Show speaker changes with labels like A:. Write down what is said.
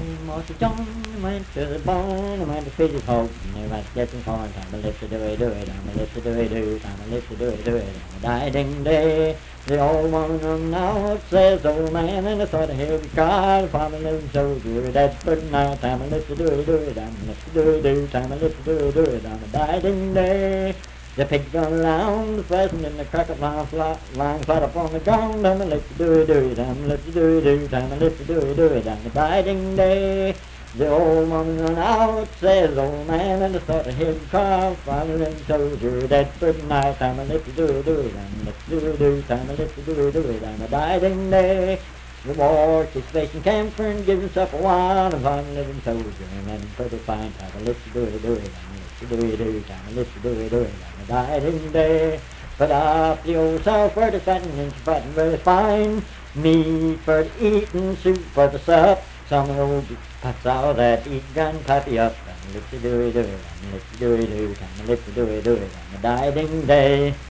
A: Most John went to the barn and went to feed his hog. And they went getting corn. Time to live to do it, time to live to do it, time to live to do it. Die ding day. The old woman now says, old man, and I thought I hear the cry. Farmer living soldier, that's good now. Time to live to do it, time to live to do it, time to live to do it, time to die ding day. The pig gone around, the pheasant and the cracker lying flat up on the ground. Time to live to do it, time to live to do it, time to live to do it, time to die ding day. The old woman run out, says, old man, and I thought I heard him cry. Farmer living soldier, that's good night. Time to live to do it, time to live to do it, time to live to do it, time to die ding day. The war keeps facing camphor and gives himself a while. And farmer living soldier, and then put a fine. Time to live to do it, time to live to do it, time to live to do it, time to die ding day. Put up the old south for the fatting and fatting very fine. Meat for the eating, soup for the sup. Some old puts out that eat gun puppy up. Time to live to do it, time to live to do it, time to live to do it, time to die ding day.